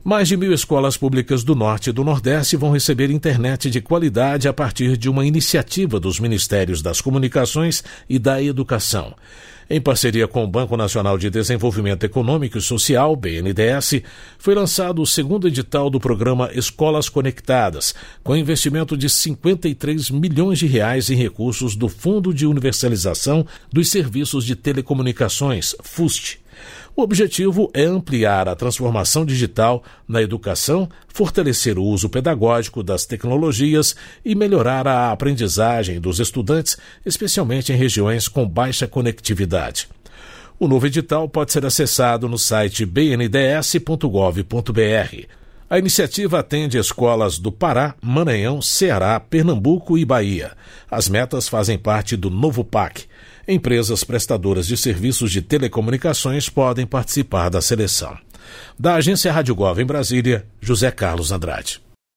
Mais de 1.000 escolas públicas do Norte e do Nordeste vão receber internet de qualidade a partir de uma iniciativa dos Ministérios das Comunicações e da Educação. Em parceria com o Banco Nacional de Desenvolvimento Econômico e Social, BNDES, foi lançado o segundo edital do programa Escolas Conectadas, com investimento de R$ 53 milhões em recursos do Fundo de Universalização dos Serviços de Telecomunicações, FUST. O objetivo é ampliar a transformação digital na educação, fortalecer o uso pedagógico das tecnologias e melhorar a aprendizagem dos estudantes, especialmente em regiões com baixa conectividade. O novo edital pode ser acessado no site bnds.gov.br. A iniciativa atende escolas do Pará, Maranhão, Ceará, Pernambuco e Bahia. As metas fazem parte do novo PAC. Empresas prestadoras de serviços de telecomunicações podem participar da seleção. Da Agência Rádio Gov em Brasília, José Carlos Andrade.